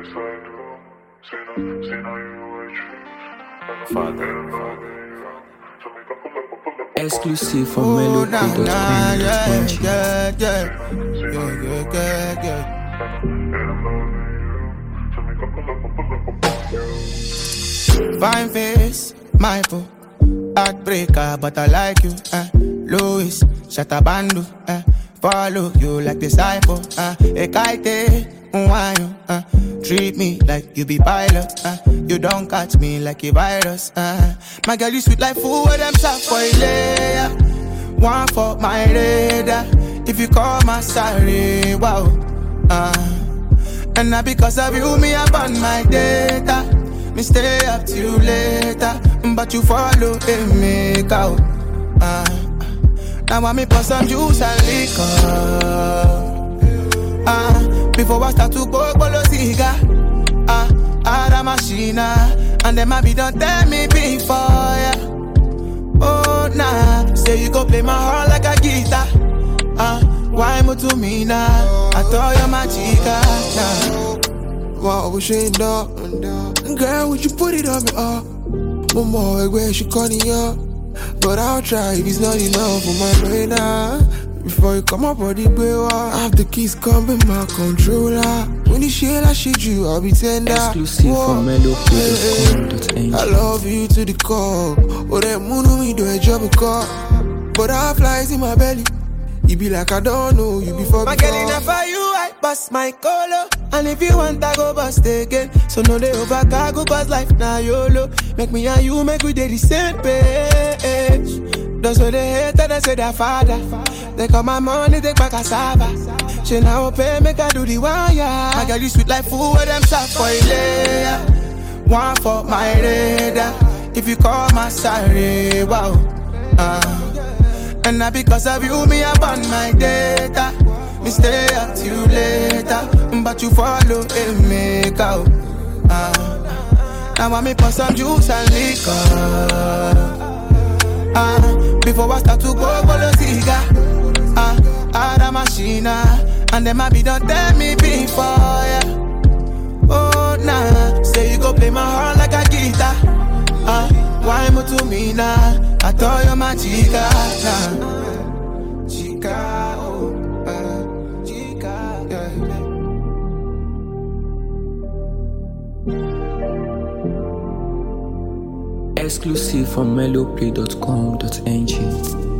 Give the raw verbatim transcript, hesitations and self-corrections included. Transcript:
Exclusive from Oh, melopay nah, dot com nah, dot yeah, n g. yeah, yeah, yeah, yeah, yeah, yeah. Fine face, my boo, heartbreaker, but I like you. Uh. Louis, Shatabandu, uh. Follow you like disciple. Uh. Ekaite, Unwanyo, uh. Treat me like you be pilot. Uh. You don't catch me like a virus. Uh. My girl, you sweet like food with them soft for layer. One for my radar. If you call my sorry, wow. Uh. And now because of you, me up on my data. Me stay up till later, but you follow and make out. Uh, now I me pour some juice and liquor. Uh, before I start to go bolo cigar. Uh, out of machine, and them I be done tell me before, yeah. Oh nah, say you go play my heart like a guitar. Uh, why mo to me now? I thought you're my chica. Nah. Wow, we shain't up. Girl, would you put it on me up? One more where she calling up. But I'll try if it's not enough for my brain now. Before you come up body boy, I have the keys come in my controller. When you share I shit you, I'll be tender. Exclusive from melopay dot com dot n g. I love you to the core. Oh, that moon on me do a job car. But I flies in my belly. You be like I don't know you before. My girl enough for you, I bust my color. And if you want, I go bust again. So no they over cargo, cause life now YOLO. Make me and you, make we dey the same page. Those who they hate, they say their father. They call my money, take back cassava. She now pay, make I do the one, yeah. My girl, you sweet like food with them soft for layer. One for my radar. If you call my sorry, wow. Uh. And now because of you, me up on my data. Me stay up till later, but you follow and make out. Uh, now I me pour some juice and liquor. Uh, before I start to go bolo cigar. Uh, out of machine, and them I be done tell me before, yeah. Oh nah, say you go play my heart like a guitar. Uh, why mo to me now? I thought you're my chica, nah. Chica, oh, uh, chica, yeah. Exclusive from melopay dot com dot n g.